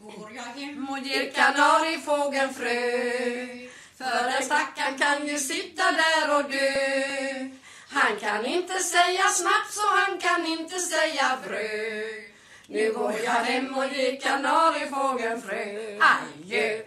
går jag hem och ger kanariefågeln frö. För den stackaren kan ju sitta där och dö. Han kan inte säga snaps och han kan inte säga frö. Nu går jag hem och ger kanariefågeln frö. Adjö.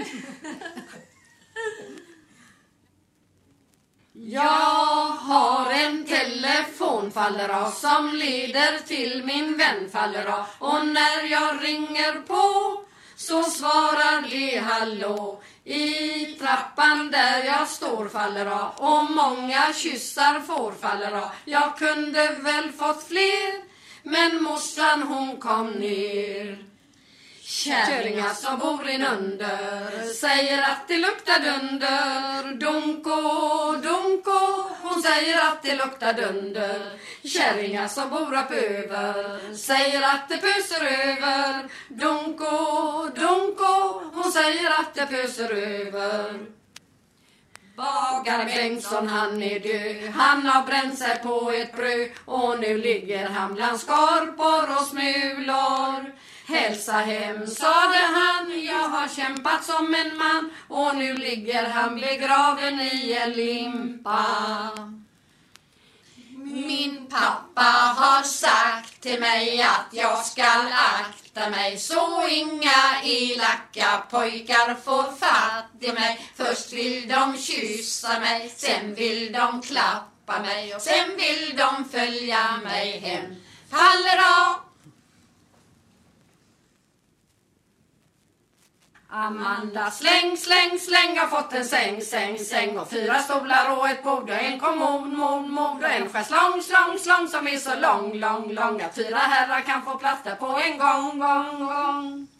Jag har en telefonfallera som leder till min vän fallera. Och när jag ringer på så svarar det hallå. I trappan där jag står fallera och många kyssar får fallera. Jag kunde väl fått fler, men morsan hon kom ner. Kärringar som bor in under säger att det luktar dunder. Dunko, dunko, hon säger att det luktar dunder. Kärringar som bor upp över säger att det pöser över. Dunko, dunko, hon säger att det pöser över. Bagare Bengtsson han är död. Han har bränt sig på ett bröd. Och nu ligger han bland skorpor och smulor. Hälsa hem, sade han, jag har kämpat som en man. Och nu ligger han begraven i en limpa. Min pappa har sagt till mig att jag ska akta mig, så inga elaka pojkar får fatt i mig. Först vill de kyssa mig, sen vill de klappa mig och sen vill de följa mig hem. Fallera! Amanda, släng, släng, släng, har fått en säng, säng, säng. Och 4 stolar och ett bord och en kommod, mod och en schäslong, slong, slong som är så lång, lång, lång. Att 4 herrar kan få plats där på en gång, gång, gång.